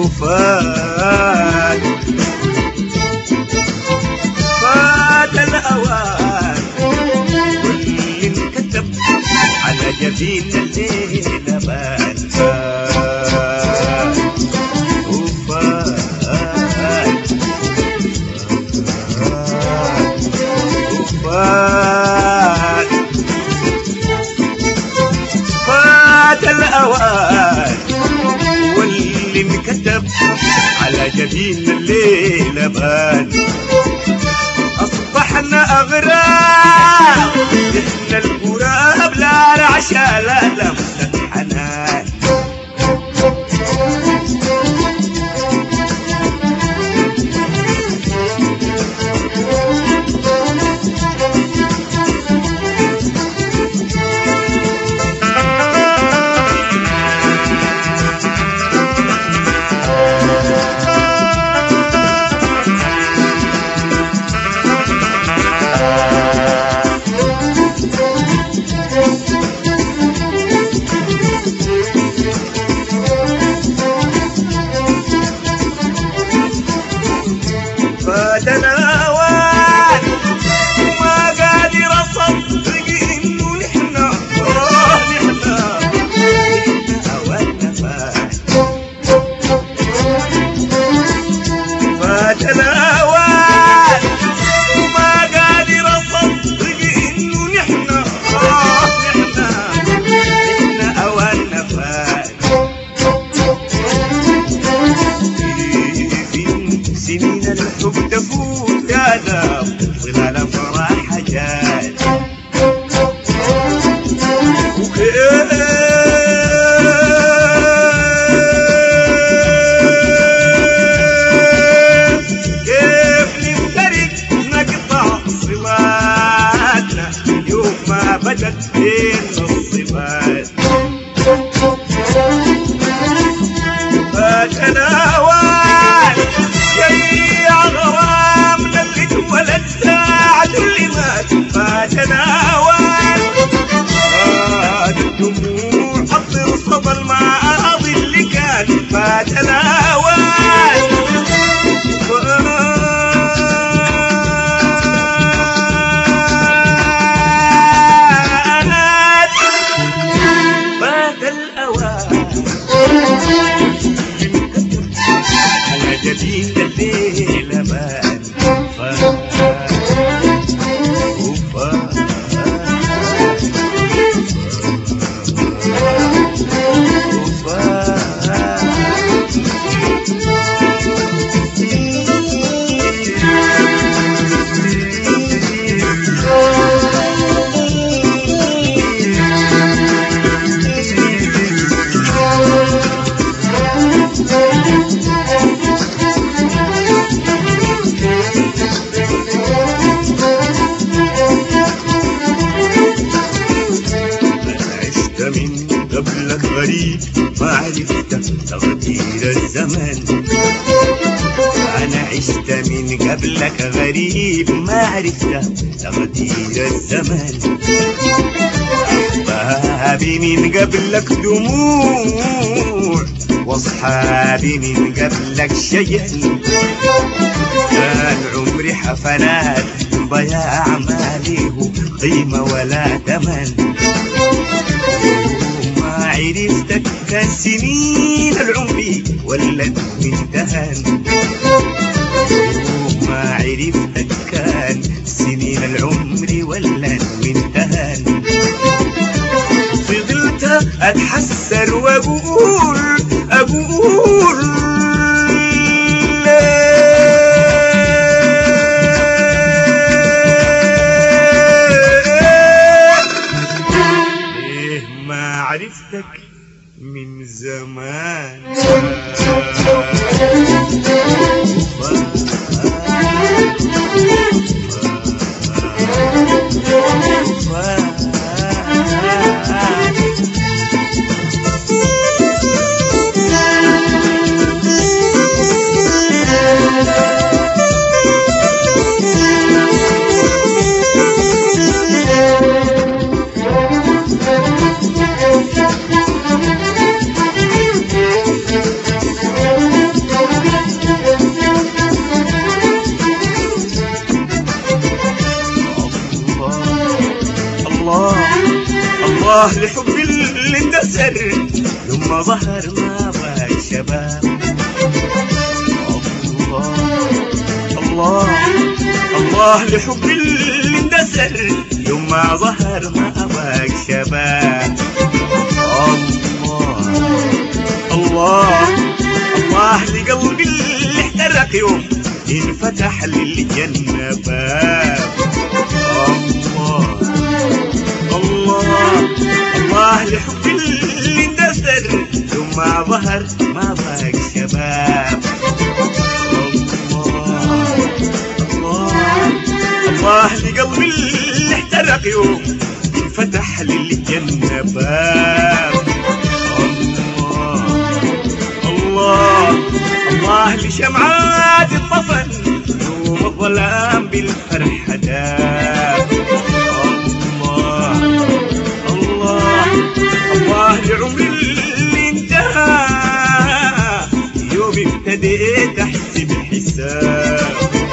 وفات الأوان واللي انكتب على جبين الليلة بان فات الأوان واللي انكتب على جبين الليلة بان أصبحنا أغراب إحنا الغراب لا رعشة لا لمسة حنان فاتنا أوان وما قادر أصدق إنه نحنا أواننا فاتنا أوان وما قادر أصدق إنه نحنا أواننا سنين الحب تفوت يا نار ظلال فرح جات كيف نفترق نقطع صلاتنا يوم ما بدت بين الصفات فاتنا أوان يا غرامنا اللي اتولد ساعة اللي مات فاتنا أوان فات الدموع حضر صدى الماضي اللي كان فاتنا أوان فات الأوان على جبين الليلة بان قبلك غريب ما عرفت تغيير الزمن أنا عشت من قبلك غريب ما عرفت تغيير الزمن أصحابي من قبلك دموع وأصحابي من قبلك شجن كان عمري حفلات ضياع ما له قيمة ولا ثمن عرفتك كان سنين العمر ولد وانتهن ما عرفتك كان سنين العمر ولد وانتهن فضلت اتحسر واقول ليه ما عرفتك من زمان الله لحب اللي اندثر يوم ما ظهر ما بقى شباب. الله الله لحب اللي اندثر يوم ما ظهر ما بقى شباب. الله الله لقلبي اللي احترق يوم انفتح للجنة باب. الله الله لحب اللي اندثر يوم ما ظهر ما بقى شباب. الله لقلبي اللي احترق يوم انفتح للجنة باب. الله الله لشمعات الطفن يوم الظلام بالفرح داب. الله الله لعمري اللي انتهى يوم ابتديت احسب الحساب.